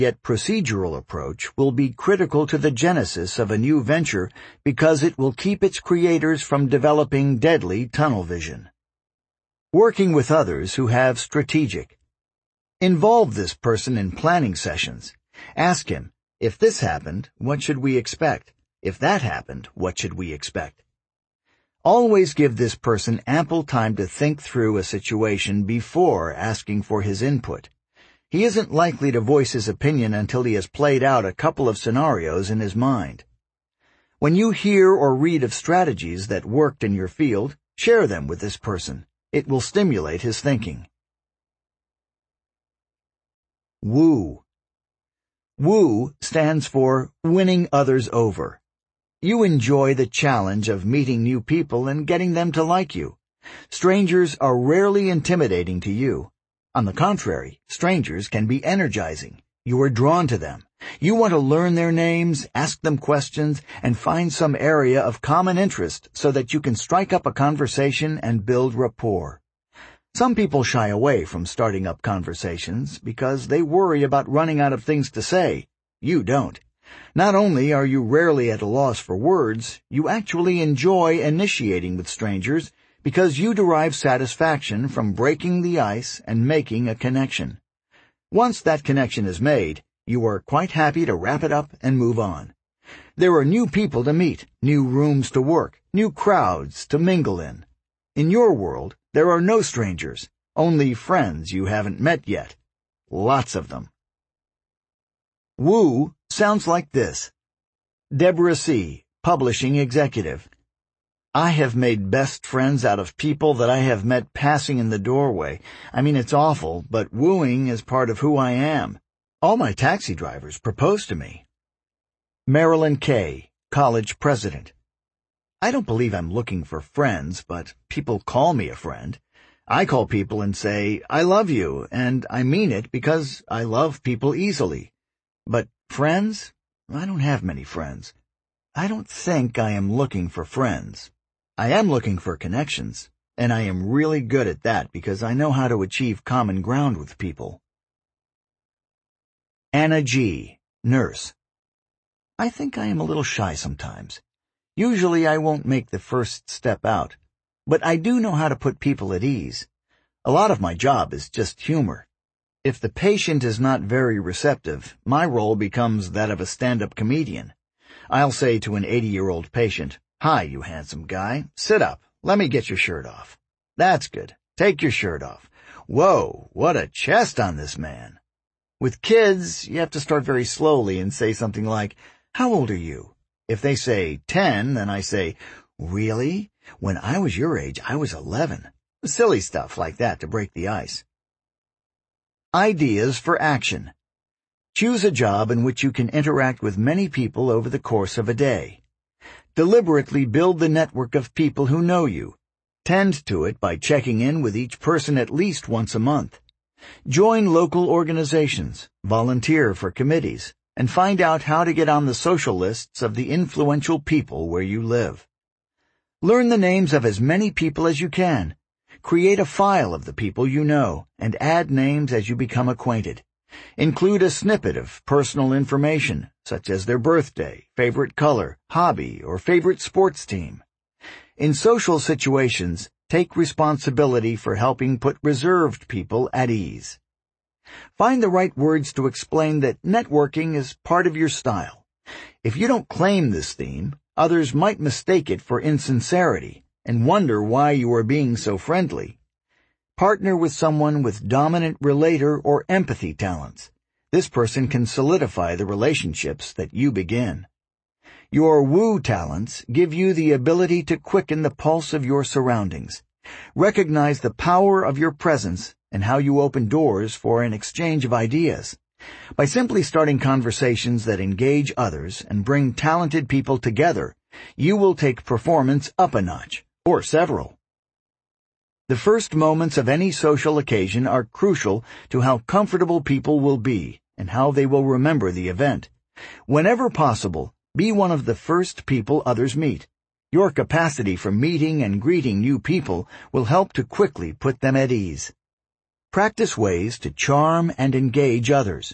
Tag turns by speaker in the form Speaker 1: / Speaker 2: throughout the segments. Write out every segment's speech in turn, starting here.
Speaker 1: yet procedural approach will be critical to the genesis of a new venture because it will keep its creators from developing deadly tunnel vision. Working with others who have strategic. Involve this person in planning sessions. Ask him, if this happened, what should we expect? If that happened, what should we expect? Always give this person ample time to think through a situation before asking for his input. He isn't likely to voice his opinion until he has played out a couple of scenarios in his mind. When you hear or read of strategies that worked in your field, share them with this person. It will stimulate his thinking. Woo. Woo stands for winning others over. You enjoy the challenge of meeting new people and getting them to like you. Strangers are rarely intimidating to you. On the contrary, strangers can be energizing. You are drawn to them. You want to learn their names, ask them questions, and find some area of common interest so that you can strike up a conversation and build rapport. Some people shy away from starting up conversations because they worry about running out of things to say. You don't. Not only are you rarely at a loss for words, you actually enjoy initiating with strangers because you derive satisfaction from breaking the ice and making a connection. Once that connection is made, you are quite happy to wrap it up and move on. There are new people to meet, new rooms to work, new crowds to mingle in. In your world, there are no strangers, only friends you haven't met yet. Lots of them. Woo sounds like this. Deborah C., Publishing Executive. I have made best friends out of people that I have met passing in the doorway. I mean, it's awful, but wooing is part of who I am. All my taxi drivers propose to me. Marilyn K., College President. I don't believe I'm looking for friends, but people call me a friend. I call people and say, I love you, and I mean it because I love people easily. But friends? I don't have many friends. I don't think I am looking for friends. I am looking for connections, and I am really good at that because I know how to achieve common ground with people. Anna G., Nurse. I think I am a little shy sometimes. Usually I won't make the first step out, but I do know how to put people at ease. A lot of my job is just humor. If the patient is not very receptive, my role becomes that of a stand-up comedian. I'll say to an 80-year-old patient, Hi, you handsome guy. Sit up. Let me get your shirt off. That's good. Take your shirt off. Whoa, what a chest on this man. With kids, you have to start very slowly and say something like, How old are you? If they say 10, then I say, Really? When I was your age, I was 11. Silly stuff like that to break the ice. Ideas for action. Choose a job in which you can interact with many people over the course of a day. Deliberately build the network of people who know you. Tend to it by checking in with each person at least once a month. Join local organizations, volunteer for committees, and find out how to get on the social lists of the influential people where you live. Learn the names of as many people as you can. Create a file of the people you know, and add names as you become acquainted. Include a snippet of personal information, such as their birthday, favorite color, hobby, or favorite sports team. In social situations, take responsibility for helping put reserved people at ease. Find the right words to explain that networking is part of your style. If you don't claim this theme, others might mistake it for insincerity and wonder why you are being so friendly. Partner with someone with dominant relator or empathy talents. This person can solidify the relationships that you begin. Your woo talents give you the ability to quicken the pulse of your surroundings. Recognize the power of your presence and how you open doors for an exchange of ideas. By simply starting conversations that engage others and bring talented people together, you will take performance up a notch, or several. The first moments of any social occasion are crucial to how comfortable people will be and how they will remember the event. Whenever possible, be one of the first people others meet. Your capacity for meeting and greeting new people will help to quickly put them at ease. Practice ways to charm and engage others.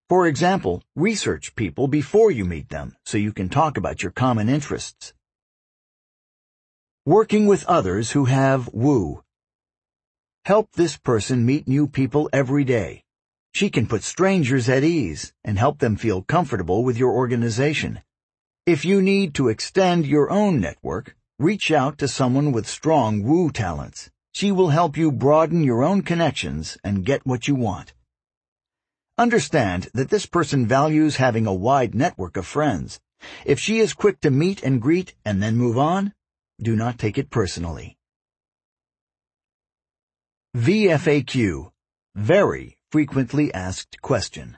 Speaker 1: For example, research people before you meet them so you can talk about your common interests. Working with others who have woo. Help this person meet new people every day. She can put strangers at ease and help them feel comfortable with your organization. If you need to extend your own network, reach out to someone with strong woo talents. She will help you broaden your own connections and get what you want. Understand that this person values having a wide network of friends. If she is quick to meet and greet and then move on, do not take it personally. VFAQ, Very Frequently Asked Question.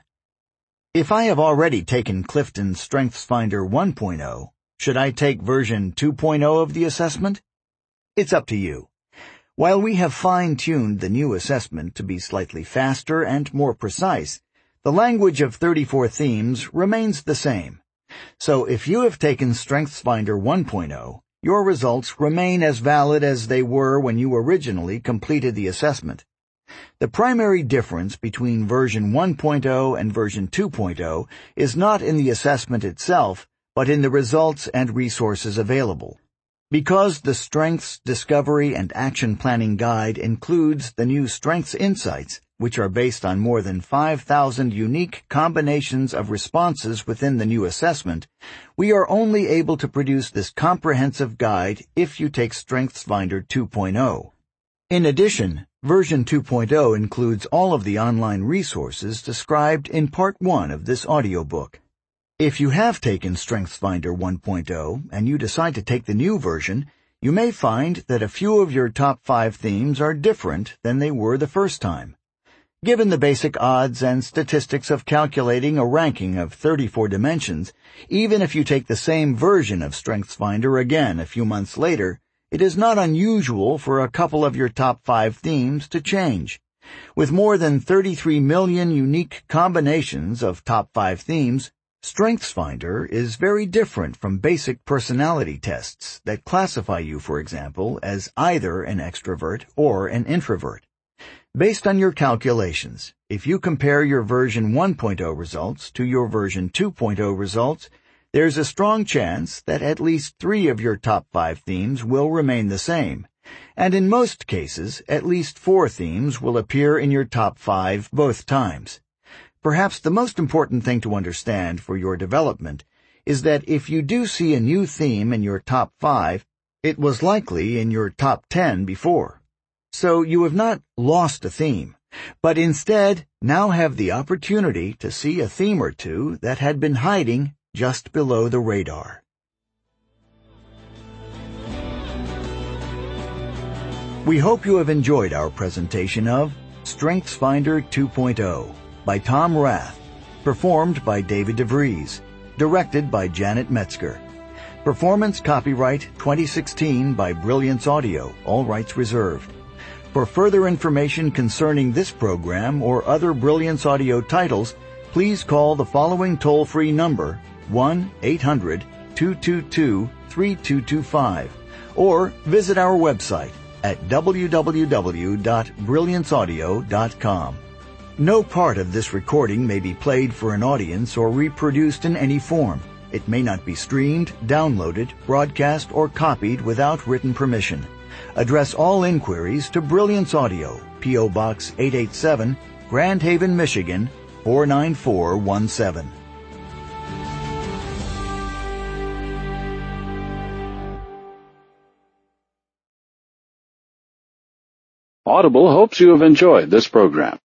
Speaker 1: If I have already taken Clifton StrengthsFinder 1.0, should I take version 2.0 of the assessment? It's up to you. While we have fine-tuned the new assessment to be slightly faster and more precise, the language of 34 themes remains the same. So if you have taken StrengthsFinder 1.0, your results remain as valid as they were when you originally completed the assessment. The primary difference between version 1.0 and version 2.0 is not in the assessment itself, but in the results and resources available. Because the Strengths Discovery and Action Planning Guide includes the new Strengths Insights, which are based on more than 5,000 unique combinations of responses within the new assessment, we are only able to produce this comprehensive guide if you take StrengthsFinder 2.0. In addition, version 2.0 includes all of the online resources described in Part 1 of this audiobook. If you have taken StrengthsFinder 1.0 and you decide to take the new version, you may find that a few of your top 5 themes are different than they were the first time. Given the basic odds and statistics of calculating a ranking of 34 dimensions, even if you take the same version of StrengthsFinder again a few months later, it is not unusual for a couple of your top 5 themes to change. With more than 33 million unique combinations of top 5 themes, StrengthsFinder is very different from basic personality tests that classify you, for example, as either an extrovert or an introvert. Based on your calculations, if you compare your version 1.0 results to your version 2.0 results, there's a strong chance that at least 3 of your top 5 themes will remain the same, and in most cases, at least 4 themes will appear in your top 5 both times. Perhaps the most important thing to understand for your development is that if you do see a new theme in your top 5, it was likely in your top 10 before. So you have not lost a theme, but instead now have the opportunity to see a theme or two that had been hiding just below the radar. We hope you have enjoyed our presentation of StrengthsFinder 2.0 by Tom Rath, performed by David DeVries, directed by Janet Metzger. Performance copyright 2016 by Brilliance Audio, all rights reserved. For further information concerning this program or other Brilliance Audio titles, please call the following toll-free number, 1-800-222-3225, or visit our website at www.brillianceaudio.com. No part of this recording may be played for an audience or reproduced in any form. It may not be streamed, downloaded, broadcast, or copied without written permission. Address all inquiries to Brilliance Audio, P.O. Box 887, Grand Haven, Michigan, 49417.
Speaker 2: Audible hopes you have enjoyed this program.